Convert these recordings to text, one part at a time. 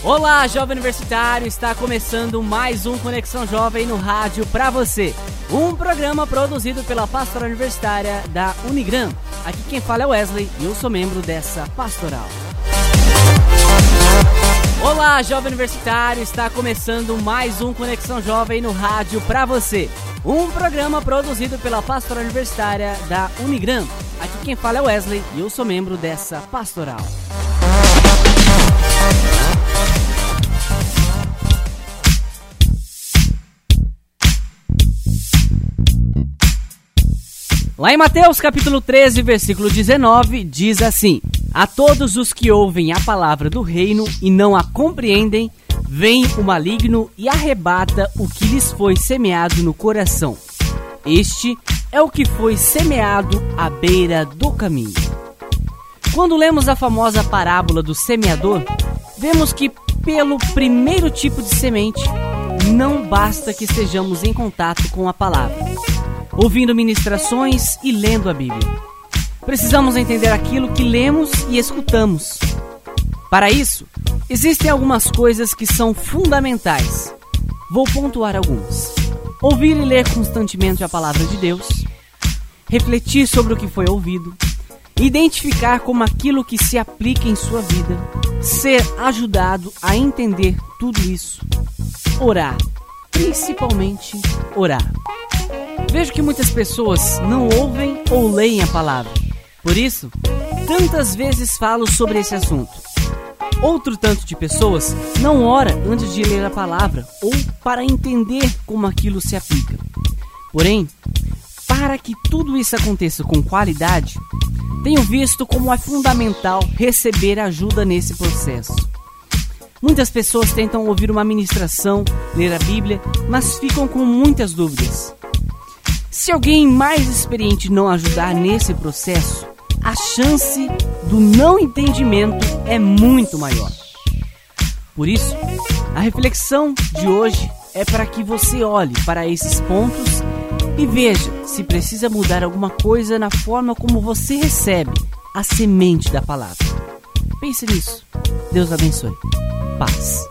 Olá, jovem universitário, está começando mais um Conexão Jovem no rádio pra você. Um programa produzido pela Pastoral Universitária da Unigran. Aqui quem fala é Wesley e eu sou membro dessa pastoral. Olá, jovem universitário, está começando mais um Conexão Jovem no rádio pra você. Um programa produzido pela Pastoral Universitária da Unigran. Aqui quem fala é Wesley e eu sou membro dessa pastoral. Lá em Mateus capítulo 13, versículo 19, diz assim: A todos os que ouvem a palavra do reino e não a compreendem, vem o maligno e arrebata o que lhes foi semeado no coração. Este é o que foi semeado à beira do caminho. Quando lemos a famosa parábola do semeador, vemos que pelo primeiro tipo de semente, não basta que estejamos em contato com a palavra, ouvindo ministrações e lendo a Bíblia. Precisamos entender aquilo que lemos e escutamos. Para isso, existem algumas coisas que são fundamentais. Vou pontuar algumas. Ouvir e ler constantemente a palavra de Deus, refletir sobre o que foi ouvido, identificar como aquilo que se aplica em sua vida, ser ajudado a entender tudo isso, orar, principalmente orar. Vejo que muitas pessoas não ouvem ou leem a palavra. Por isso, tantas vezes falo sobre esse assunto. Outro tanto de pessoas não ora antes de ler a palavra ou para entender como aquilo se aplica. Porém, para que tudo isso aconteça com qualidade, tenho visto como é fundamental receber ajuda nesse processo. Muitas pessoas tentam ouvir uma ministração, ler a Bíblia, mas ficam com muitas dúvidas. Se alguém mais experiente não ajudar nesse processo, a chance do não entendimento é muito maior. Por isso, a reflexão de hoje é para que você olhe para esses pontos e veja se precisa mudar alguma coisa na forma como você recebe a semente da palavra. Pense nisso. Deus abençoe. Paz.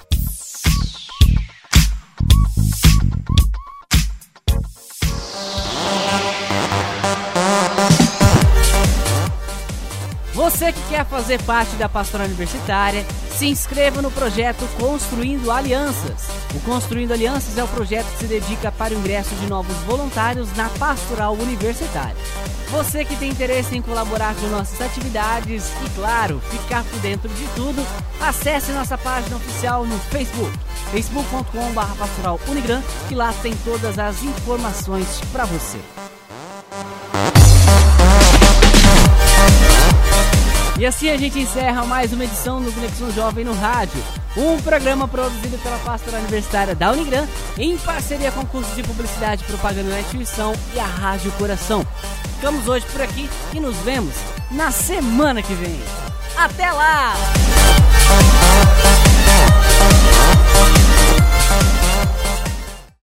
Você que quer fazer parte da Pastoral Universitária, se inscreva no projeto Construindo Alianças. O Construindo Alianças é o projeto que se dedica para o ingresso de novos voluntários na Pastoral Universitária. Você que tem interesse em colaborar com nossas atividades e, claro, ficar por dentro de tudo, acesse nossa página oficial no Facebook, facebook.com/pastoralunigran, que lá tem todas as informações para você. E assim a gente encerra mais uma edição do Conexão Jovem no Rádio, um programa produzido pela Pastoral Universitária da Unigran, em parceria com o curso de Publicidade e Propaganda na Instituição e a Rádio Coração. Ficamos hoje por aqui e nos vemos na semana que vem. Até lá!